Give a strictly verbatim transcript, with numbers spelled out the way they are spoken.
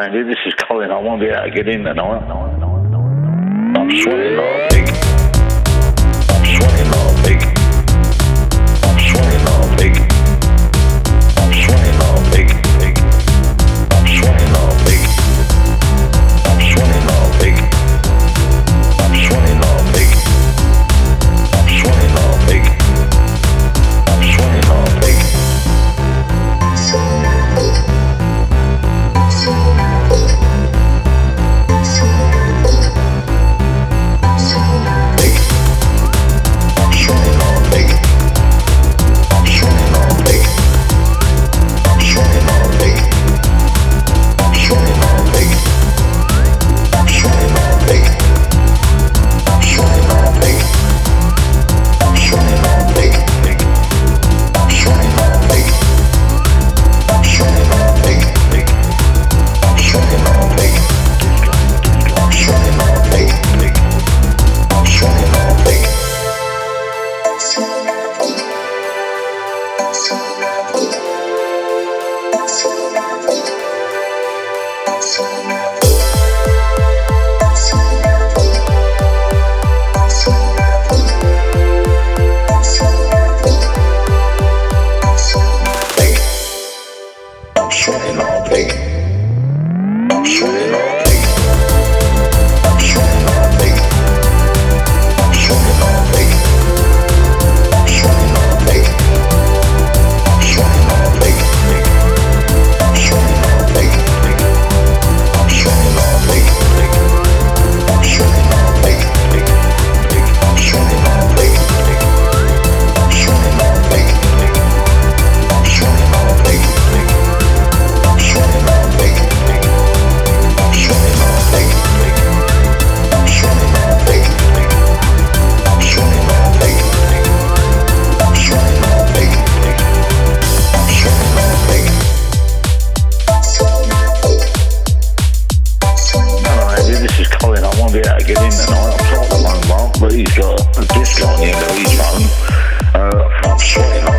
Andy, this is Colin. I won't be able to get in tonight. I'm sweating like a pig. I'm sweating like a pig. I'm sweating like a pig. I'm sweating like a pig. I'm sweating like a pig. I'm sweating like a pig. I'm sweating like a pig. I'm sweating like a pig. I'm sweating like a pig. But he's got a disc on the end of his phone. Uh, I'm sweating